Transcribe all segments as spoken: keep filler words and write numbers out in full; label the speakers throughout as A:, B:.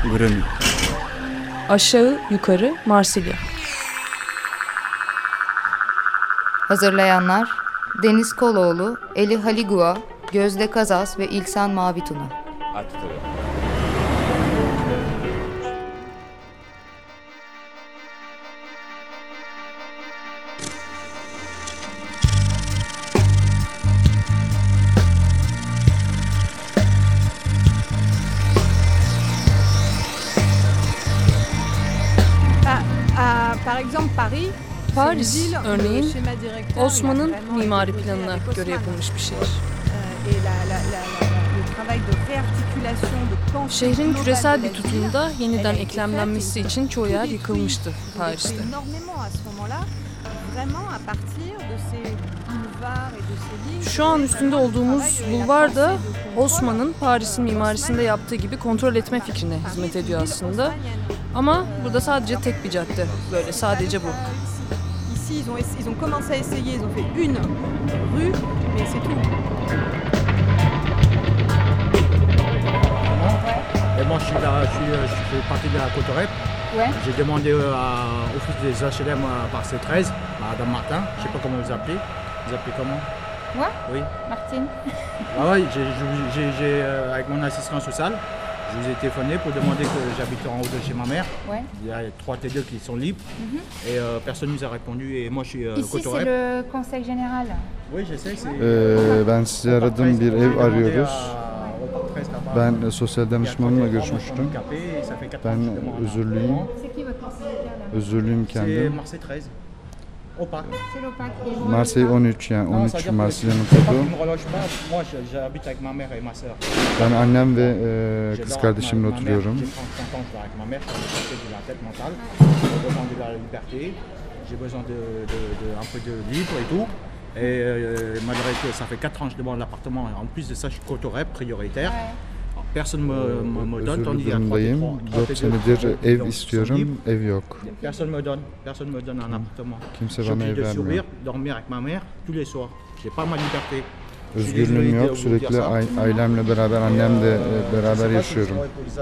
A: Grenoble.
B: Aşağı yukarı Marsilya.
C: Hazırlayanlar Deniz Koloğlu, Eli Haligua, Gözde Kazas ve İlsan Mavituna.
D: Par exemple Paris,
B: Paris örneğin Osman'ın mimari planına göre yapılmış bir şehir. Şehrin küresel bir tutumda yeniden eklemlenmesi için çoğu yer yıkılmıştı Paris'te. Şu an üstünde olduğumuz bulvar da Osman'ın Paris'in mimarisinde yaptığı gibi kontrol etme fikrine hizmet ediyor aslında. Ama burada sadece tek bir cadde, böyle sadece bu.
D: Ici, ils ont, ils ont commencé à essayer, ils ont fait une rue, mais c'est tout.
E: Et moi, je suis là, je, suis, je fais partie de la Cotorep.
C: Ouais.
E: J'ai demandé à, au fils des H L M par C treize, Madame Martin, je ne sais pas comment vous appelez. Vous appelez comment?
C: Moi?
E: Oui.
C: Martine.
E: Ah oui, j'ai, j'ai, j'ai, avec mon assistant social, je vous ai téléphoné pour demander que j'habite en haut de chez ma mère.
C: Ouais.
E: Il y a trois T deux qui sont libres. Mm-hmm. Et euh, personne ne nous a répondu. Et moi, je suis euh,
C: Ici,
E: Cotorep.
C: c'est le conseil général.
E: Oui, je sais. C'est...
F: Ee, ben sizi aradım, bir ev arıyoruz. Ben sosyal danışmanımla görüşmüştüm. Ben özürlüyüm. Özürlüyüm kendim. Marseille on üç, yani on üç Marsilya'nın kodu. Ben annem ve e, kız kardeşimle oturuyorum.
E: Et euh, malgré que ça fait quatre ans que je demande l'appartement, en plus de ça je suis Cotorep, prioritaire. Personne me, me, me donne, tandis qu'il y a trois,
F: dört senedir ev istiyorum, ev yok.
E: Personne me donne, personne me donne un appartement.
F: Kimse
E: Je
F: bana
E: suis
F: ev
E: obligé de
F: vermiyor.
E: sourire, dormir avec ma mère tous les soirs. J'ai pas ma liberté.
F: Özgürlüğüm yok, sürekli ailemle beraber, annemle beraber yaşıyorum.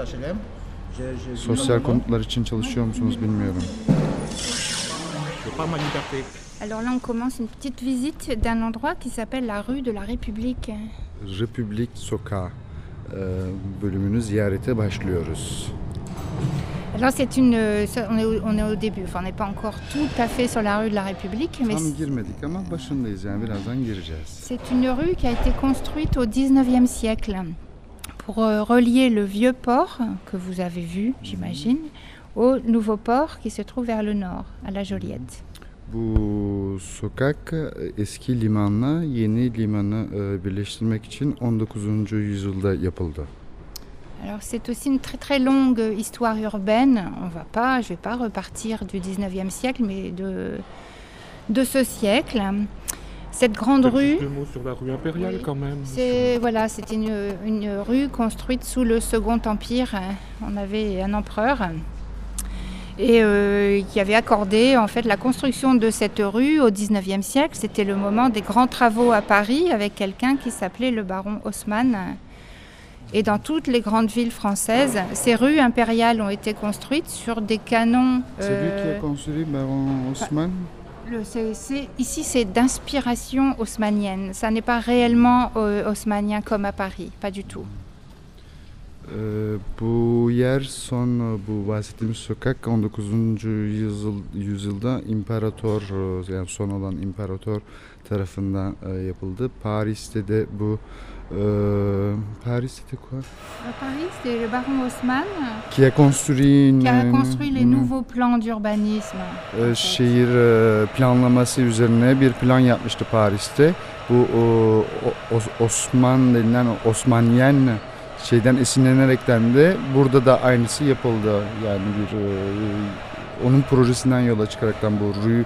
F: Sosyal konutlar için çalışıyor musunuz bilmiyorum.
E: J'ai pas ma liberté.
G: Alors là, on commence une petite visite d'un endroit qui s'appelle la rue de la République.
F: Republik Sokağı bölümünü ziyarete başlıyoruz.
G: Alors c'est une, on est, on est au début, enfin on n'est pas encore tout à fait sur la rue de la République, mais
F: tam girmedik ama başındayız, yani birazdan gireceğiz.
G: C'est une rue qui a été construite au dix-neuvième siècle pour relier le vieux port que vous avez vu, j'imagine, au nouveau port qui se trouve vers le nord, à la Joliette.
F: Bu sokak eski limanla yeni limanı birleştirmek için on dokuzuncu yüzyılda yapıldı.
G: Alors c'est aussi une très très longue histoire urbaine. On va pas, je vais pas repartir du dix-neuvième siècle, mais de de ce siècle. Cette grande rue.
H: Deux mots sur la rue impériale, oui, quand même.
G: C'est voilà, c'était une une rue construite sous le Second Empire. On avait un empereur. Et euh, qui avait accordé en fait la construction de cette rue au dix-neuvième siècle. C'était le moment des grands travaux à Paris avec quelqu'un qui s'appelait le baron Haussmann. Et dans toutes les grandes villes françaises, ces rues impériales ont été construites sur des canons.
F: C'est euh, lui qui a construit baron Haussmann.
G: Le, c'est, c'est, ici, c'est d'inspiration haussmannienne. Ça n'est pas réellement euh, haussmannien comme à Paris, pas du tout.
F: Ee, bu yer son, bu bahsettiğimiz sokak on dokuzuncu yüzyıl, yüzyılda imparator, yani son olan imparator tarafından e, yapıldı. Paris'te de bu e, Paris'te quoi?
G: Paris, c'est le baron Haussmann
F: qui a construit, une,
G: qui a construit les nouveaux plans d'urbanisme.
F: E, şehir e, planlaması üzerine bir plan yapmıştı Paris'te. Bu o, o, Osman denilen Osmanyen şeyden esinlenerekten de burada da aynısı yapıldı. Yani bir e, onun projesinden yola çıkaraktan bu Rue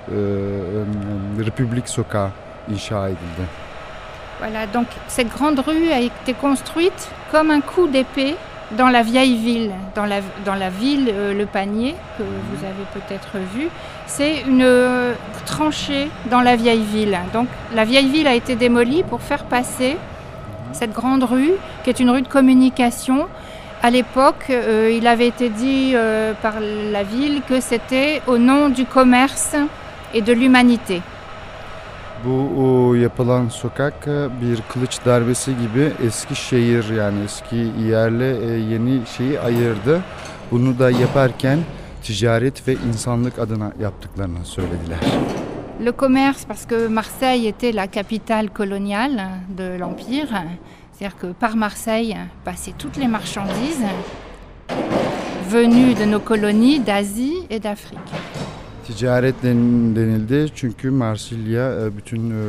F: e, Republik Sokağı inşa edildi.
G: Voilà, donc cette grande rue a été construite comme un coup d'épée dans la vieille ville, dans la dans la ville euh, Le Panier que vous avez peut-être vu. C'est une euh, tranchée dans la vieille ville. Donc la vieille ville a été démolie pour faire passer cette grande rue, qui est une rue de communication, À l'époque, euh, il avait été dit euh, par la ville que c'était au nom du commerce et de l'humanité.
F: Bu o, yapılan sokak e, bir kılıç darbesi gibi eski şehir yani eski yerle e, yeni şeyi ayırdı. Bunu da yaparken ticaret ve insanlık adına yaptıklarını söylediler.
G: Le commerce, parce que Marseille était la capitale coloniale de l'Empire, c'est-à-dire que par Marseille passaient toutes les marchandises venues de nos colonies d'Asie et d'Afrique.
F: Ticaret den- denildi çünkü Marsilya e, bütün e,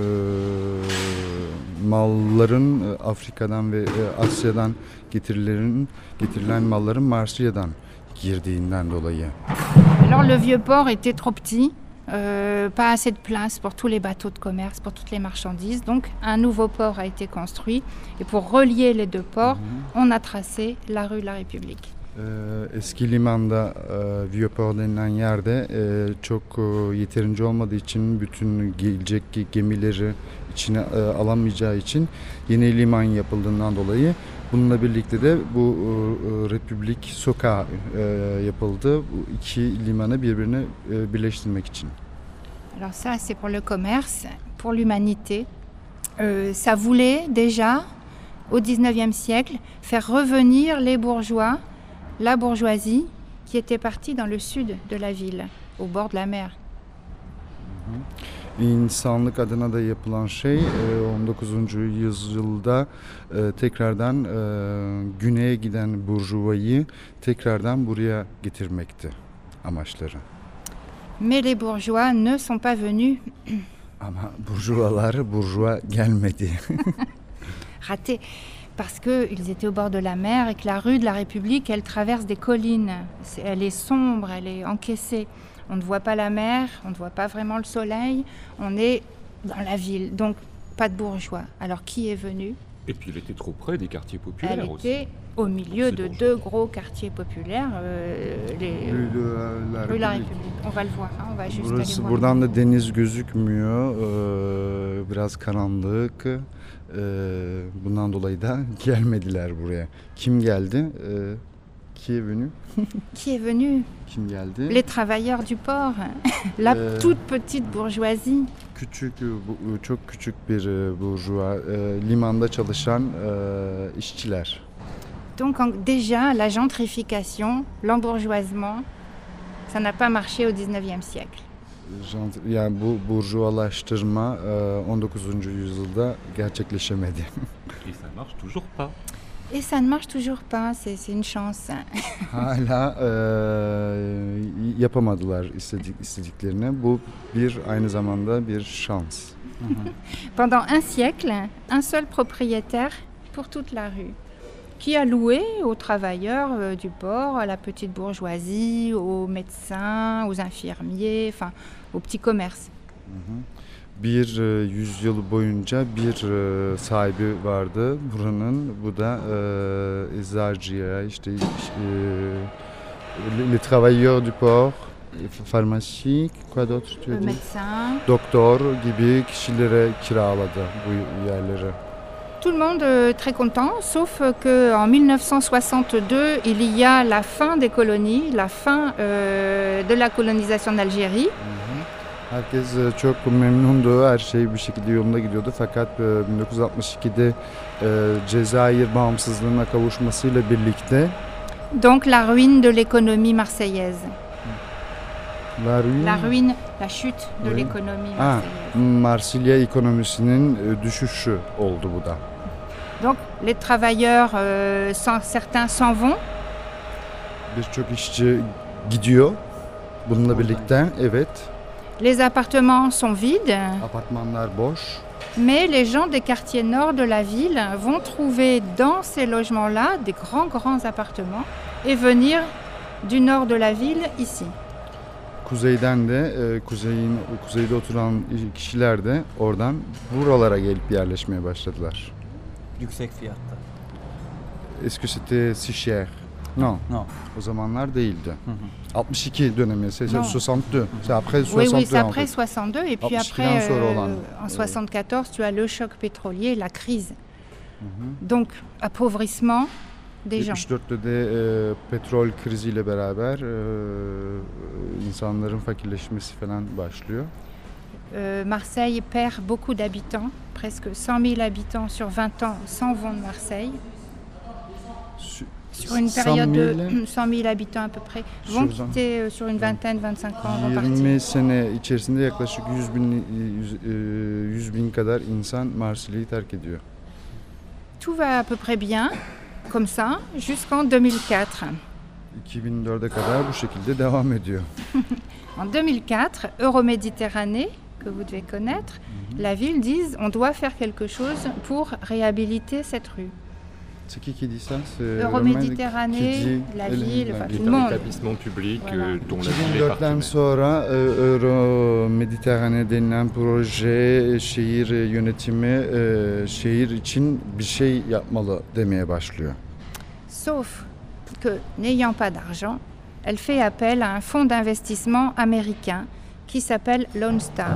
F: malların e, Afrika'dan ve e, Asya'dan getirilerin getirilen malların Marsilya'dan girdiğinden dolayı.
G: Alors le vieux port était trop petit, euh, pas assez de place pour tous les bateaux de commerce, pour toutes les marchandises. Donc un nouveau port a été construit et pour relier les deux ports, on a tracé la rue de la République.
F: Ee, eski limanda e, Vieux-Port denilen yerde e, çok e, yeterince olmadığı için bütün gelecek ge- gemileri içine e, alamayacağı için yeni liman yapıldığından dolayı bununla birlikte de bu e, Republik Sokağı e, yapıldı. Bu iki limanı birbirine e, birleştirmek için.
G: Alors ça, c'est pour le commerce, pour l'humanité. Euh, ça voulait déjà, au dix-neuvième siècle, faire revenir les bourgeois, la bourgeoisie, qui était partie dans le sud de la ville, au bord de la mer.
F: İnsanlık adına da yapılan şey e, on dokuzuncu yüzyılda e, tekrardan e, güneye giden burjuvayı tekrardan buraya getirmekti amaçları.
G: Mais les bourgeois ne sont pas venus.
F: Ama burjuvalar burjuva gelmedi.
G: Ratés, parce qu'ils étaient au bord de la mer et que la rue de la République, elle traverse des collines. C'est- Elle est sombre, elle est encaissée. On ne voit pas la mer, on ne voit pas vraiment le soleil. On est dans la ville, donc pas de bourgeois. Alors qui est venu?
H: Et puis il était trop près des quartiers
G: Elle
H: populaires aussi.
G: était au milieu
H: C'est
G: de
H: bourgeois.
G: deux gros quartiers populaires, euh, les
F: Rue de la
G: rue de la
F: République.
G: République. On va le voir, hein, on va juste aller
F: Burası,
G: voir.
F: buradan da deniz gözükmüyor. Ee, biraz karanlık. Ee, bundan dolayı da gelmediler buraya. Kim geldi? Ee, qui est venu?
G: Qui est venu?
F: Kim geldi?
G: Les travailleurs du port, la
F: Euh.
G: toute petite bourgeoisie.
F: Küçük, bu- çok küçük bir e, burjuva, e, limanda çalışan e, işçiler.
G: Donc en- déjà, la gentrification, l'embourgeoisement, ça n'a pas marché au dix-neuvième siècle.
F: Jant- Yani bu burjuvalaştırma e, on dokuzuncu yüzyılda gerçekleşemedi.
H: Et ça marche toujours pas.
G: Et ça ne marche toujours pas, c'est c'est une chance.
F: Hala e, yapamadılar istedik, istediklerini. Bu bir aynı zamanda bir şans.
G: Pendant un siècle, un seul propriétaire pour toute la rue, qui a loué aux travailleurs euh, du port, à la petite bourgeoisie, aux médecins, aux infirmiers, enfin aux petits commerces.
F: Bir e, yüzyıl boyunca bir e, sahibi vardı buranın. Bu da e, eczacıya, işte e, les, les travailleurs du port, pharmacie, quoi d'autre tu as
G: Le
F: dit?
G: médecin,
F: Doktor gibi kişilere kiraladı bu yerleri.
G: tout le monde euh, très content, sauf qu'en mille neuf cent soixante-deux, il y a la fin des colonies, la fin euh, de la colonisation d'Algérie.
F: Herkes e, çok memnundu, her şey bir şekilde yolunda gidiyordu. Fakat e, bin dokuz yüz altmış ikide e, Cezayir bağımsızlığına kavuşmasıyla birlikte
G: Donc la ruine de l'économie marseillaise.
F: La ruine,
G: La ruine, la chute de
F: Oui.
G: l'économie
F: Ah,
G: marseillaise.
F: Marsilya ekonomisinin e, düşüşü oldu bu da.
G: Donc les travailleurs, euh, sans- certains s'en vont,
F: Birçok işçi gidiyor. Bununla birlikte evet,
G: les appartements sont vides,
F: apartmanlar boş.
G: mais les gens des quartiers nord de la ville vont trouver dans ces logements-là des grands, grands appartements et venir du nord de la ville ici.
F: Kuzeyden de e, kuzeyin kuzeyde oturan kişiler de oradan buralara gelip yerleşmeye başladılar.
A: Yüksek fiyatta.
F: Est-ce que c'était si cher? Non.
A: Non.
F: O zamanlar değildi. altmış iki dönemi, c'est
G: Non.
F: soixante-deux. C'est après
G: Oui,
F: soixante-deux.
G: oui, c'est
F: en
G: après
F: fait.
G: soixante-deux. Et puis
F: soixante-deux
G: après,
F: sonra
G: euh,
F: olan,
G: en
F: euh,
G: soixante-quatorze, tu as le choc pétrolier, la crise. Donc, appauvrissement, des gens.
F: yetmiş dörtte de e, petrol kriziyle beraber e, insanların fakirleşmesi falan başlıyor.
G: Euh, Marseille perd beaucoup d'habitants, presque cent mille habitants sur vingt ans s'en vont de Marseille.
F: Sü-
G: Sur une
F: cent
G: période de
F: mille
G: cent mille habitants à peu près, vont
F: Sur-
G: quitter euh, sur une vingtaine, vingt-cinq ans, vont partir.
F: yirmi sene içerisinde yaklaşık yüz bin, yüz, e, yüz bin kadar insan Marsilya'yı terk ediyor.
G: Tout va à peu près bien, comme ça, jusqu'en deux mille quatre.
F: iki bin dörde kadar bu şekilde devam ediyor.
G: En deux mille quatre, Euroméditerranée, que vous devez connaître, la ville dit on doit faire quelque chose pour réhabiliter cette rue.
F: C'est qui qui dit ça? C'est
G: Euroméditerranée,
F: Romain qui dit-
G: la
F: Elle-
G: ville,
F: la
G: enfin
F: ville.
G: tout le monde.
H: Établissement public
G: Voilà.
H: euh, dont la ville est
F: iki bin dörtten
H: partenaire.
F: sonra e, Euro Mediterane denilen proje, şehir yönetimi e, şehir için bir şey yapmalı demeye başlıyor.
G: Sauf que, n'ayant pas d'argent, elle fait appel à un fonds d'investissement américain qui s'appelle Lone Star.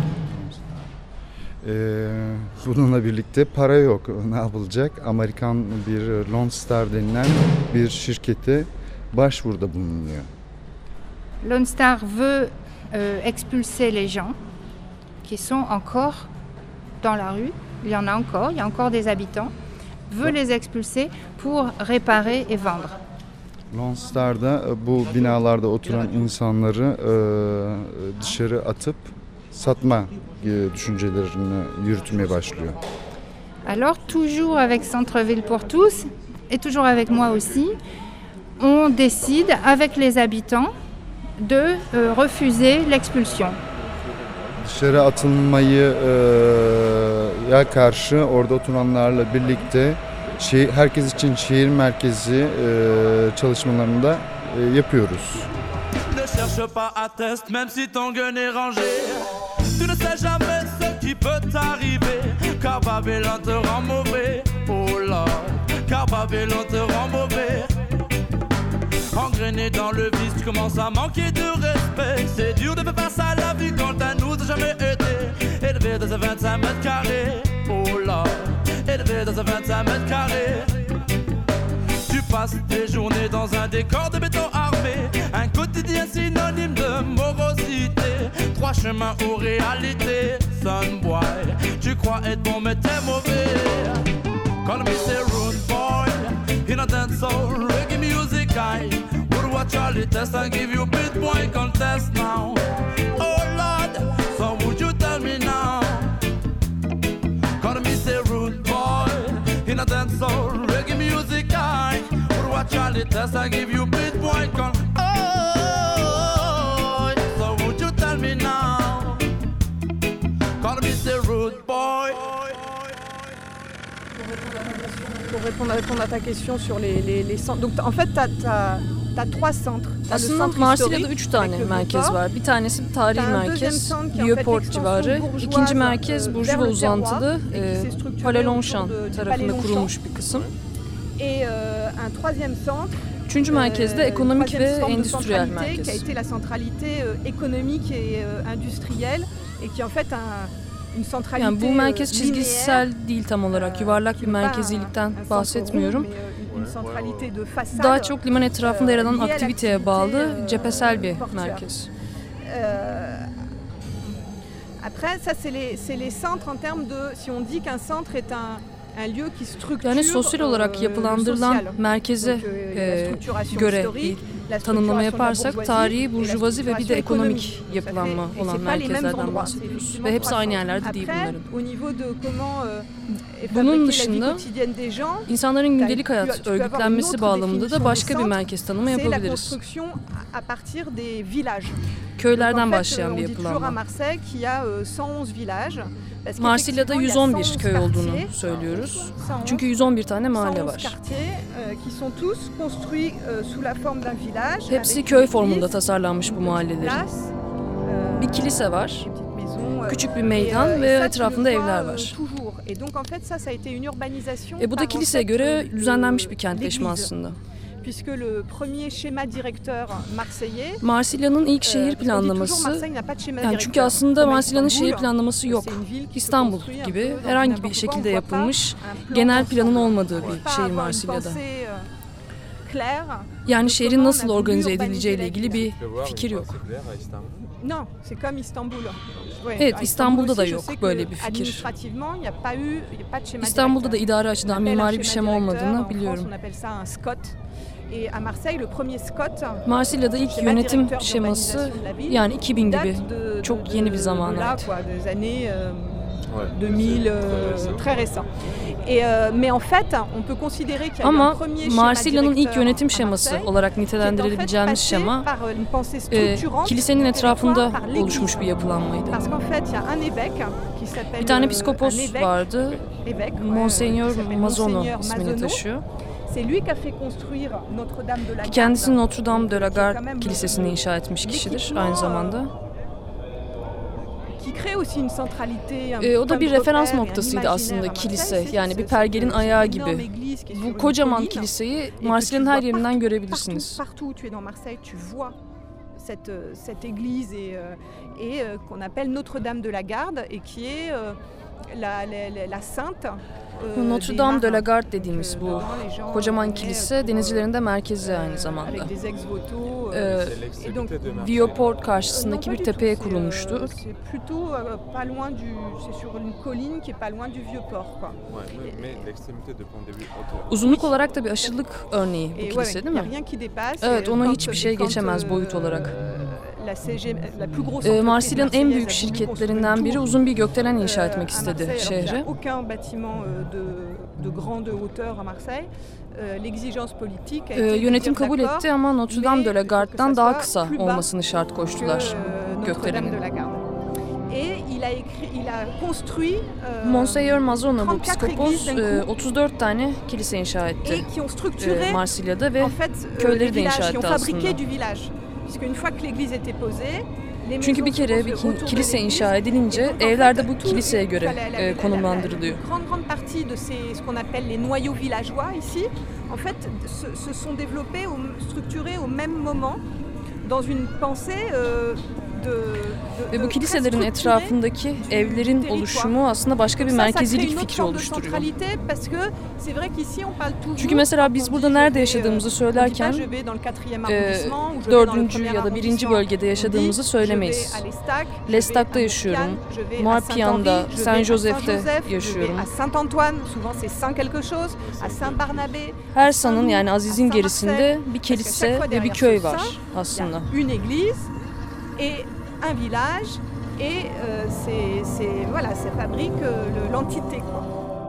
F: E, bununla birlikte para yok. Ne yapılacak? Amerikan bir Lone Star denilen bir şirkete başvuruda bulunuyor.
G: Lone Star veut euh, expulser les gens qui sont encore dans la rue. Il y en a encore, il y a encore des habitants. Veut les expulser pour réparer et vendre.
F: Lone Star'da e, bu binalarda oturan insanları e, dışarı atıp satma e, düşüncelerini yürütmeye başlıyor.
G: Alors, toujours avec Centre-Ville pour tous, et toujours avec moi aussi, on décide avec les habitants de euh, refuser l'expulsion.
F: Dışarı atılmayı e, ya karşı orada oturanlarla birlikte şey, herkes için şehir merkezi e, çalışmalarında e, yapıyoruz.
I: Ne cherche pas à test, même si ton gun est rangé. Tu ne sais jamais ce qui peut t'arriver, car Babylone te rend mauvais. Oh Lord, car Babylone te rend mauvais. Engrainé dans le vice, tu commences à manquer de respect. C'est dur de faire face à la vie quand elle nous a jamais aidé. Élevé dans un vingt-cinq mètres carrés. Oh Lord, élevé dans un vingt-cinq mètres carrés. Tu passes tes journées dans un décor de béton armé. Un quotidien synonyme de morosité. Trois chemins aux réalités. Son boy, tu crois être bon mais t'es mauvais. Call me say rude boy. In a dance soul, reggae music I would watch Charlie test and give you beat boy contest now. Oh Lord, so would you tell me now? Call me say rude boy. In a dance soul, reggae music I would watch Charlie test and give you beat boy con. Oh, so would you tell me now? Call me say rude boy.
D: Pour répondre, répondre à ta question sur les, les, les centres. Donc en fait, tu as, trois centres. T'as le
B: Aslında
D: centre
B: Marsilya'da
D: historique
B: üç tane
D: avec le
B: merkez
D: Vieux-Port.
B: var. Bir tanesi tarihi
D: T'as un deuxième
B: merkez,
D: centre qui est en fait
B: Vieux-Port
D: l'extension
B: civarı.
D: bourgeoise,
B: İkinci merkez
D: euh,
B: Burjuva
D: vers le
B: uzantılı,
D: terroir et qui
B: e,
D: s'est structuré
B: Palais
D: autour
B: Longchamp
D: de- du Palais
B: tarafında
D: Longchamp.
B: kurulmuş bir kısım.
D: Et euh, un troisième centre.
B: Üçüncü merkez de
D: euh,
B: ekonomik
D: troisième
B: ve
D: forme de
B: endüstriyel
D: centralité qui a
B: merkez.
D: été la centralité euh, économique et euh, industrielle et qui est en fait un, une centralité
B: Yani bu merkez
D: euh,
B: çizgisel
D: linéaire,
B: değil tam olarak.
D: euh,
B: Yuvarlak
D: qui
B: bir
D: n'est pas un-
B: merkezilikten
D: un centre
B: bahsetmiyorum.
D: rond, mais, euh, une centralité de façade,
B: Daha çok liman etrafında yer alan
D: liée à
B: aktiviteye bağlı
D: l'activité, euh,
B: cephesel bir
D: portuaire.
B: merkez.
D: Euh, après, ça c'est les, c'est les centres en termes de, si on dit qu'un centre est un, un lieu qui structure
B: Yani sosyal olarak
D: euh,
B: yapılandırılan
D: le social.
B: merkeze
D: Donc, euh, la
B: e,
D: structuration
B: göre
D: historique,
B: bir
D: la
B: tanımlama
D: structuration de la
B: yaparsak
D: bourgeoisie
B: tarihi,
D: et la
B: burjuvazi ve bir de
D: structuration
B: ekonomik
D: économique.
B: yapılanma
D: Ça fait- et
B: olan
D: c'est pas les mêmes
B: merkezlerden
D: endroits,
B: bahsediyoruz.
D: c'est
B: Ve hepsi
D: effectivement
B: aynı
D: trois
B: yerlerde
D: centres.
B: değil
D: Après,
B: bunların.
D: au niveau de comment euh, est
B: Bunun
D: fabriquée la vie
B: dışında
D: quotidienne des gens,
B: İnsanların gündelik
D: tu peux-
B: hayat
D: tu peux avoir une
B: örgütlenmesi
D: autre
B: bağlamında
D: définition
B: da
D: des
B: başka bir
D: centres,
B: merkez tanımı
D: c'est la
B: yapabiliriz.
D: construction à partir des villages.
B: Köylerden
D: Donc, en fait,
B: başlayan
D: on
B: bir
D: dit toujours à
B: yapılanma.
D: Marseille qu'il y a euh, cent onze villages. Parce
B: Marsilya'da
D: qu'effectivement, il y a
B: yüz on bir
D: cent onze
B: köy olduğunu
D: quartiers,
B: söylüyoruz.
D: cent onze,
B: Çünkü yüz on bir tane mahalle
D: cent onze
B: var.
D: quartiers euh, qui sont tous construits euh, sous la forme d'un village.
B: Hepsi
D: avec
B: köy
D: une
B: formunda
D: église,
B: tasarlanmış bu mahallelerin.
D: place, euh,
B: Bir kilise var,
D: des petites maisons, euh,
B: küçük bir
D: et,
B: meydan
D: euh,
B: ve
D: et ça, tu
B: etrafında
D: le vois,
B: evler
D: euh,
B: var.
D: toujours. Et donc en fait ça, ça a été une urbanisation
B: E bu da
D: par, en
B: kiliseye
D: fait,
B: göre
D: le-
B: düzenlenmiş bir kentleşme
D: l'église.
B: aslında.
D: Puisque le premier schéma directeur marseillais,
B: Marsilya'nın ilk
D: euh,
B: şehir
D: parce qu'on dit toujours
B: planlaması,
D: Marseille n'a pas de schéma
B: yani çünkü
D: directeur.
B: aslında
D: Comme
B: Marsilya'nın
D: Istanbul,
B: şehir planlaması yok.
D: c'est une ville qui se
B: İstanbul
D: construit un
B: gibi
D: peu dans
B: herhangi bir
D: n'importe quoi.
B: şekilde
D: On voit pas
B: yapılmış
D: un plan
B: genel
D: d'ensemble.
B: planın olmadığı
D: On peut
B: bir
D: pas
B: şehir
D: avoir une
B: Marsilya'da.
D: pensée, euh, clair.
B: Yani şehrin nasıl organize edileceğiyle ilgili bir fikir yok.
D: Non, c'est comme Istanbul. Ouais,
B: Evet,
D: à
B: İstanbul'da da
D: aussi, je
B: yok
D: sais que
B: böyle bir fikir.
D: administrativement, il y a pas eu, il y a pas de schéma
B: İstanbul'da da
D: directeur.
B: idari
D: On
B: açıdan
D: appelle un
B: mimari bir
D: schéma
B: şema
D: directeur,
B: olmadığını
D: en
B: biliyorum.
D: France, on appelle ça un SCOT. Et à Marseille, le premier SCOT,
B: Marsilya'da ilk
D: schéma
B: yönetim
D: directeur
B: şeması
D: d'urbanisation de la ville,
B: yani iki bin gibi
D: date de-
B: çok
D: de-
B: yeni bir
D: de
B: zamana
D: là,
B: ait.
D: quoi, des années euh,
H: Ouais,
D: deux mille,
H: c'est très
D: euh,
H: récent.
D: très récent. Et, euh, mais en fait, on peut considérer qu'il y a eu un
B: Ama
D: premier schéma
B: Marsilya'nın ilk
D: directeur
B: yönetim
D: à
B: şeması
D: Marseille,
B: olarak
D: qui est en fait
B: nitelendirebileceğimiz
D: passé
B: şema
D: par une pensée
B: e,
D: structurante
B: kilisenin
D: du
B: etrafında
D: territoire par l'église.
B: oluşmuş bir yapılanmaydı.
D: Parce qu'en fait, il y a un évêque qui s'appelle
B: Bir tane
D: euh,
B: piskopos
D: un évêque,
B: vardı.
D: évêque, ouais,
B: Monseigneur
D: qui s'appelle
B: Mazono
D: Monseigneur
B: ismini
D: Mazono.
B: taşıyor.
D: C'est lui qui a fait construire Notre-Dame de la Garde.
B: Kendisi Notre Dame de la
D: qui est quand
B: Garde
D: même
B: Kilisesi'ni inşa etmiş kişidir aynı zamanda.
D: Qui crée aussi une centralité, un
B: E, o da
D: point
B: bir
D: de
B: referans
D: repère et un
B: noktasıydı
D: imaginaire
B: aslında
D: à
B: kilise.
D: Marseille.
B: Yani
D: C'est-
B: bir
D: c'est-
B: pergelin
D: c'est
B: ayağı
D: une
B: gibi.
D: énorme église qui est sur
B: Bu
D: une
B: kocaman
D: colline.
B: kiliseyi
D: Et que
B: Marsilya'nın
D: tu
B: her
D: vois
B: yerinden
D: partout,
B: görebilirsiniz.
D: Partout, partout où tu es dans Marseille, tu vois cette, euh, cette église et, euh, et euh, qu'on appelle Notre-Dame de la Garde et qui est euh, la, la, la, la sainte. euh,
B: Notre
D: des
B: Dame de la
D: marins.
B: Garde dediğimiz
D: Donc,
B: bu
D: euh, dedans, les gens
B: kocaman
D: venaient
B: kilise
D: pour,
B: denizcilerin de
D: euh,
B: merkezi aynı
D: euh,
B: zamanda.
D: avec des ex-voto.
B: Ee,
D: euh,
H: C'est
D: et donc,
H: l'extrémité de Marseille.
B: Vieux-Port
D: non,
B: karşısındaki
D: pas
B: bir
D: du
B: tepeye
D: tout, c'est,
B: kurulmuştu.
D: euh, C'est plutôt euh, pas loin du. C'est sur une colline qui est pas loin du Vieux-Port, quoi.
H: Ouais, mais, mais l'extrémité de point de vue hauteur.
B: Uzunluk olarak da bir aşırılık örneği bu
D: Et ouais,
B: kilise
D: ouais,
B: değil
D: y a
B: mi?
D: rien qui dépasse.
B: Evet,
D: Et
B: ona
D: quand-
B: hiçbir şey
D: quand,
B: geçemez
D: euh,
B: boyut olarak.
D: La C G, la plus grosse
B: Ee,
D: entreprise
B: Marsilya'nın en büyük
D: marseillaise a voulu
B: şirketlerinden
D: construire
B: biri
D: une
B: uzun bir gökdelen
D: tour,
B: inşa
D: euh,
B: etmek
D: à
B: istedi
D: Marseille, alors qu'il n'y
B: şehre.
D: a aucun bâtiment euh, de, de grande hauteur à Marseille. Euh, L'exigence politique a
B: Ee,
D: été de
B: yönetim
D: dire
B: kabul
D: d'accord,
B: etti ama Notre Dame de la
D: mais il faut que
B: Garde'dan
D: ça
B: daha
D: soit
B: kısa
D: plus bas
B: olmasını şart
D: que,
B: koştular
D: euh, Notre-Dame
B: gökdelenin.
D: de la Garde. Et il a écrit, il a construit euh,
B: Monseigneur Mazono bu
D: trente-quatre
B: piskopos
D: églises d'un
B: e,
D: coup,
B: otuz dört tane kilise inşa etti
D: et qui ont
B: e,
D: structuré
B: Marsilya'da ve
D: en fait euh,
B: köyleri
D: le
B: de
D: village,
B: inşa
D: qui ont
B: etti
D: fabriqué
B: aslında.
D: du village. Puisque une fois que l'église était posée, les
B: Çünkü bir
D: maisons
B: kere
D: se
B: bir
D: construisaient
B: ki-
D: autour
B: kilise
D: de
B: inşa
D: l'église.
B: edilince
D: Et donc, en
B: evler de
D: fait,
B: bu
D: tout-
B: kiliseye göre
D: la- la- la-
B: e,
D: la-
B: konumlandırılıyor.
D: Une grande grande partie de ces ce qu'on appelle les noyaux villageois ici, en fait, se, se sont développés, au, structurés au même moment dans une pensée euh, de, de,
B: Ve
D: de
B: bu
D: très
B: kiliselerin
D: structurée
B: etrafındaki
D: du
B: evlerin
D: territoire.
B: oluşumu aslında başka bir
D: Donc ça, ça crée
B: merkezilik
D: une autre
B: fikri
D: sorte de
B: oluşturuyor.
D: centralité parce que c'est vrai qu'ici on parle toujours.
B: Çünkü mesela
D: quand
B: biz
D: on
B: burada
D: dit je
B: nerede
D: vais,
B: yaşadığımızı
D: euh,
B: söylerken
D: on dit pas je vais dans le quatrième
B: e,
D: arrondissement ou je vais dans le
B: dördüncü
D: premier
B: ya da birinci
D: arrondissement.
B: bölgede
D: On
B: yaşadığımızı
D: dit,
B: söylemeyiz.
D: je vais à l'Estac, je vais
B: Lestak'ta
D: à
B: yaşıyorum,
D: Morpiane, je vais à
B: Morpiane'da,
D: Saint-Henri, je vais à
B: Saint-Joseph'te
D: Saint-Joseph, je vais
B: yaşıyorum.
D: à Saint-Antoine, souvent c'est Saint quelque chose, à Saint-Barnabé.
B: Her sanın yani Aziz'in gerisinde bir kilise ve bir köy var
D: Il y
B: aslında.
D: a une église et un village et euh, c'est c'est- voilà, ça fabrique euh, le- l'entité quoi.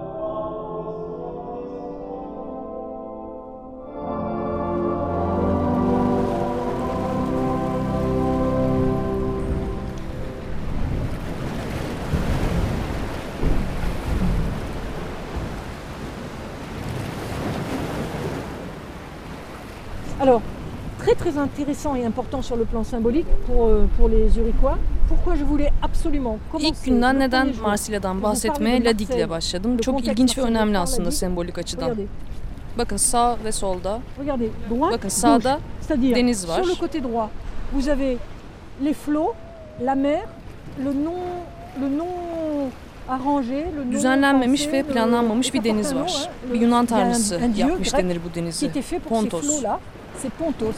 J: Alors, très très intéressant et important sur le plan symbolique pour, euh, pour les Zurichois. Pourquoi je voulais absolument commencer
B: İlk günden
J: le
B: neden
J: premier jour
B: Marsilya'dan
J: vous
B: bahsetmeye
J: parler de
B: Ladik ile
J: Marseille,
B: başladım.
J: le
B: Çok
J: contexte
B: ilginç ve
J: marseillais
B: önemli
J: par
B: aslında
J: Ladik.
B: sembolik açıdan.
J: Regardez,
B: Bakın sağ ve solda,
J: regardez, droite,
B: bakın sağda
J: gauche, c'est-à-dire
B: deniz var.
J: sur le côté droit, vous avez les flots, la mer, le non, le non arrangé, le non
B: düzenlenmemiş
J: pensé,
B: ve
J: le-
B: planlanmamış bir
J: ça porte
B: deniz
J: un nom,
B: var.
J: hein,
B: Bir
J: le-
B: Yunan
J: il y a un-
B: tanrısı
J: un dieu
B: yapmış
J: grec
B: denir bu
J: qui
B: denizi.
J: était fait pour
B: Pontos.
J: ces flots-là, c'est Pontos.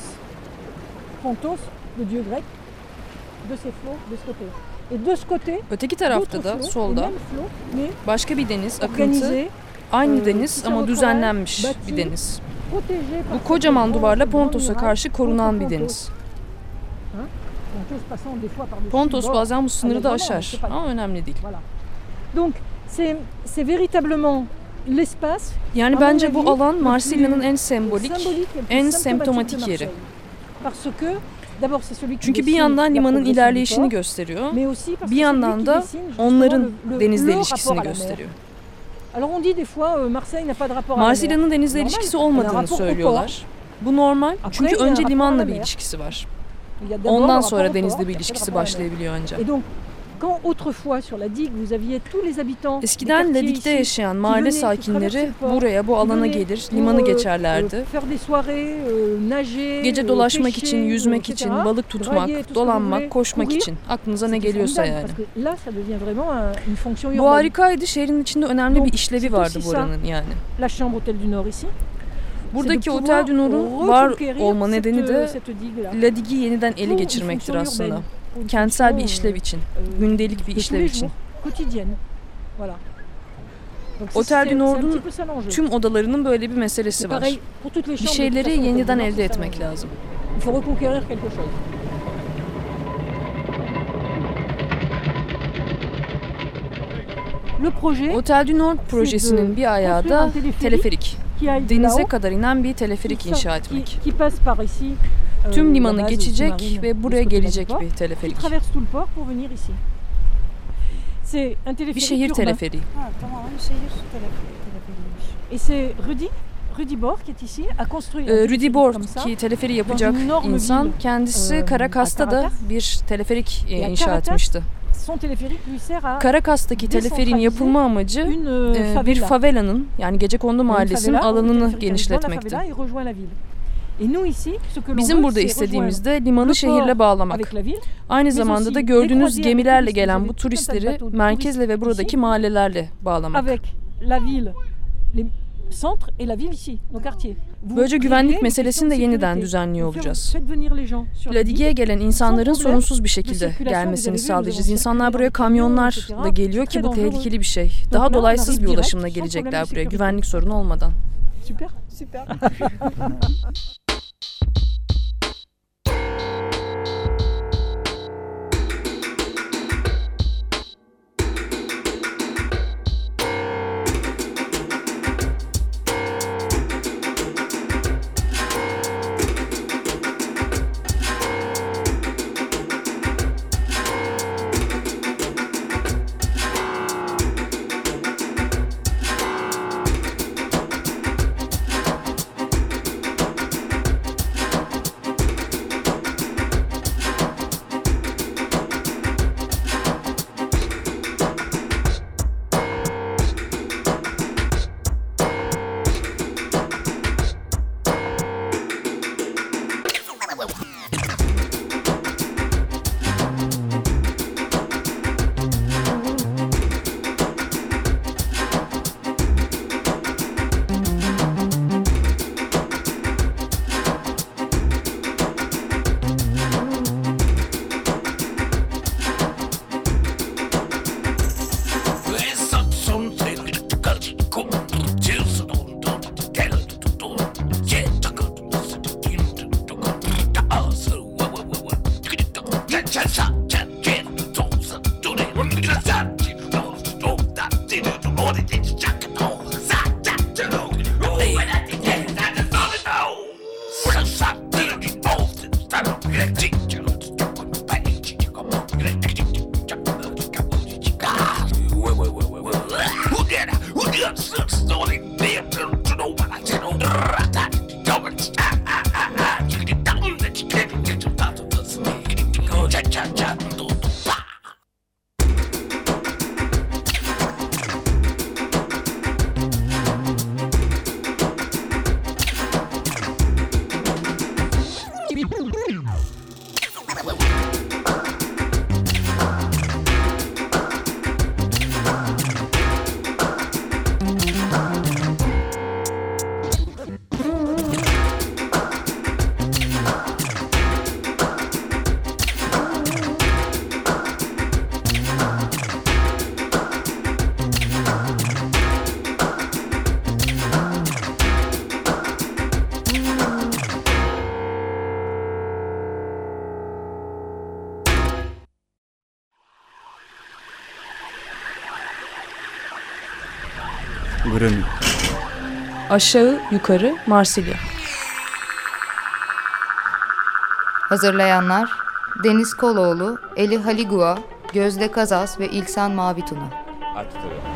J: Pontos, le dieu grec, de ces flots de ce côté. Et de ce côté,
B: Öteki
J: d'autres
B: tarafta da
J: flots, les
B: solda
J: mêmes flots, mais
B: başka bir deniz, akıntı.
J: organisés,
B: Aynı
J: Ee,
B: deniz ama
J: Kısa
B: düzenlenmiş
J: Batı,
B: bir deniz.
J: protégés par
B: Bu kocaman
J: cette
B: duvarla
J: grande
B: Pontos'a
J: muraille
B: karşı korunan bir
J: contre
B: deniz.
J: Hein? Pontos passant des fois par-dessus
B: Pontos
J: le bord.
B: bazen bu sınırı da
J: Allègrement, mais
B: aşar
J: c'est pas-
B: ama önemli değil.
J: Voilà. Donc c'est c'est véritablement l'espace.
B: Yani
J: à
B: bence
J: mon
B: bu
J: avis,
B: alan
J: le
B: Marsilya'nın
J: plus
B: en sembolik,
J: symbolique et le plus
B: en
J: symptomatique
B: semptomatik
J: de
B: yeri.
J: Marseille. Parce que d'abord c'est celui qui
B: Çünkü bir
J: dessine
B: yandan
J: la
B: limanın
J: progression du
B: ilerleyişini
J: port,
B: gösteriyor,
J: mais aussi parce
B: bir
J: que
B: yandan
J: celui qui
B: da
J: dessine justement
B: onların
J: le- le-
B: denizle
J: le
B: ilişkisini
J: rapport à la mer.
B: gösteriyor.
J: Alors on dit des fois euh, Marseille n'a pas de rapport à la mer.
B: Marsilya'nın denizle
J: Normal,
B: ilişkisi
J: elle a un
B: olmadığını
J: rapport au port.
B: söylüyorlar. Bu normal
J: Après,
B: çünkü
J: il y a un
B: önce
J: rapport à
B: limanla
J: la
B: bir
J: mer.
B: ilişkisi var.
J: Il y a d'abord le
B: Ondan
J: rapport
B: sonra
J: au
B: denizle
J: port,
B: bir
J: après le
B: ilişkisi
J: rapport à la mer.
B: başlayabiliyor ancak.
J: Et donc quand autrefois sur la digue vous aviez tous les habitants des
B: Eskiden
J: quartiers
B: Ladik'te
J: ici
B: yaşayan
J: qui
B: mahalle
J: venaient, qui
B: sakinleri
J: traversaient le port,
B: buraya bu
J: qui
B: alana
J: venaient
B: gelir,
J: pour,
B: limanı
J: euh,
B: geçerlerdi.
J: euh, faire des soirées, euh, nager,
B: Gece
J: euh,
B: dolaşmak
J: pêcher,
B: için,
J: euh,
B: yüzmek
J: et
B: için,
J: cetera.
B: balık tutmak,
J: Draguer, tout ce que vous
B: dolanmak,
J: voulez,
B: koşmak
J: courir.
B: için aklınıza ne
J: C'était
B: geliyorsa
J: formidable,
B: yani.
J: parce que là ça devient vraiment un- une fonction
B: Bu
J: urbaine.
B: harikaydı. Şehrin içinde önemli
J: Donc,
B: bir işlevi
J: c'est
B: vardı
J: aussi
B: buranın yani.
J: La chambre hôtel du Nord ici.
B: Buradaki Otel du Nord'un var olma nedeni de La Digue'i yeniden ele geçirmektir aslında. Kentsel bir işlev için, gündelik bir işlev için. Otel du Nord'un tüm odalarının böyle bir meselesi var. Bir şeyleri yeniden elde etmek lazım. Otel du Nord projesinin bir ayağı da teleferik. Denize kadar inen bir teleferik inşa etmek. Tüm limanı geçecek ve buraya gelecek bir teleferik. Bir şehir teleferiği.
J: Ha, tamam, bir şehir teleferiymiş. Et c'est Rudy, Rudy Bor qui est ici a construit.
B: Ee, Rudy Bor ki teleferi yapacak insan kendisi Caracas'ta da bir teleferik inşa etmişti. Caracas'taki teleferiğin yapılma amacı e, bir favelanın yani Gecekondu Mahallesi'nin alanını genişletmekti. Bizim burada istediğimiz de limanı şehirle bağlamak. Aynı zamanda da gördüğünüz gemilerle gelen bu turistleri merkezle ve buradaki mahallelerle bağlamak. Böylece güvenlik meselesini de yeniden düzenliyor olacağız. La Digue'ye gelen insanların sorunsuz bir şekilde gelmesini sağlayacağız. İnsanlar buraya kamyonlarla geliyor ki bu tehlikeli bir şey. Daha dolaysız bir ulaşımla gelecekler buraya güvenlik sorunu olmadan.
J: Süper, süper.
A: Grönü.
B: Aşağı yukarı Marsilya.
C: Hazırlayanlar Deniz Koloğlu, Eli Haligua, Gözde Kazas ve İlsan Mavituna.
H: À tout à l'heure.